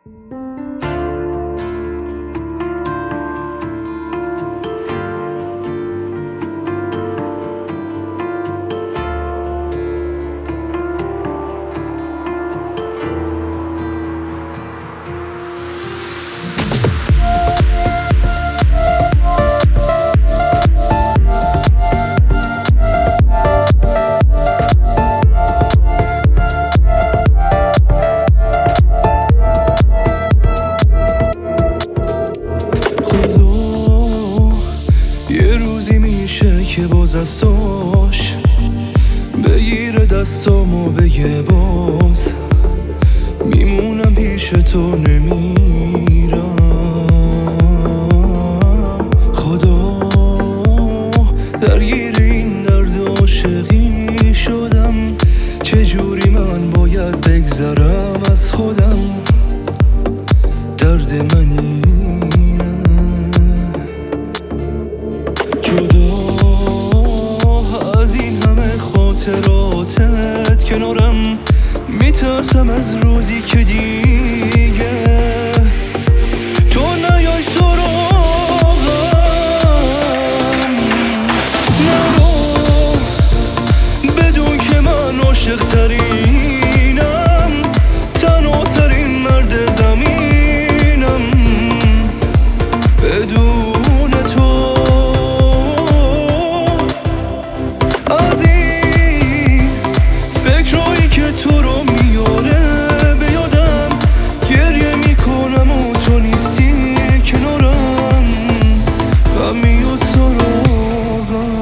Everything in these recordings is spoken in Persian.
که باز دستاش بگیره دستامو بگه باز میمونم پیش تو نمیرم. خدا درگیر این درد عاشقی شدم، چجوری من باید بگذرم از خودم؟ درد من اینه، جدا از این همه خاطراتت کنارم، میترسم از روزی که دیگه تو نیای سراغم. نرو بدون که من عاشق ترینم، تنها ترین مرد زمینم، بدون تو از این فکرایی که تو رو میاره به یادم، گریه میکنم و تو نیستی کنارم، غم میاد سراغم.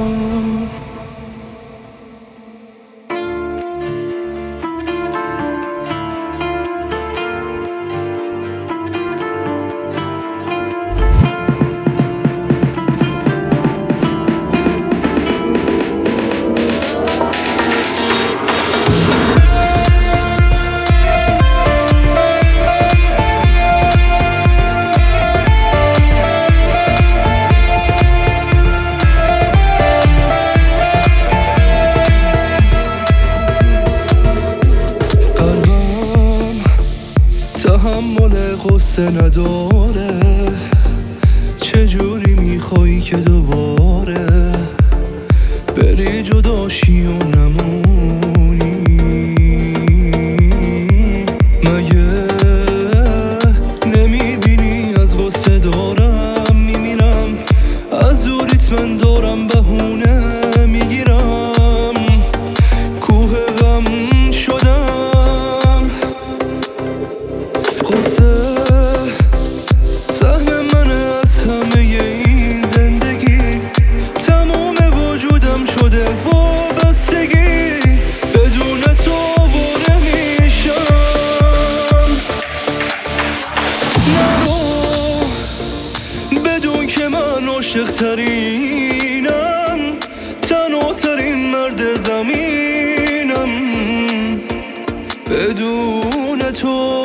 تحمل قصه نداره، چجوری میخوایی که دوباره بری جداشی و نمونی؟ مگه نمیبینی از قصه دارم میمیرم، از دوریت من دارم بهونه میگیرم، کوه غم شدم. قصه سهم من از همه این زندگی، تمام وجودم شده وابستگی، بدون تو آواره میشم. نرو بدون که من عاشق ترینم، تنها ترین مرد زمینم، بدون تو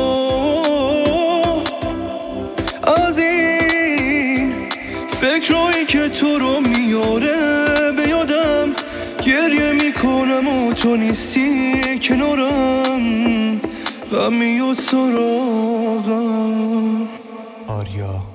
از این فکرایی که تو رو میاره به یادم، گریه میکنم و تو نیستی کنارم، غم میاد سراغم. آریا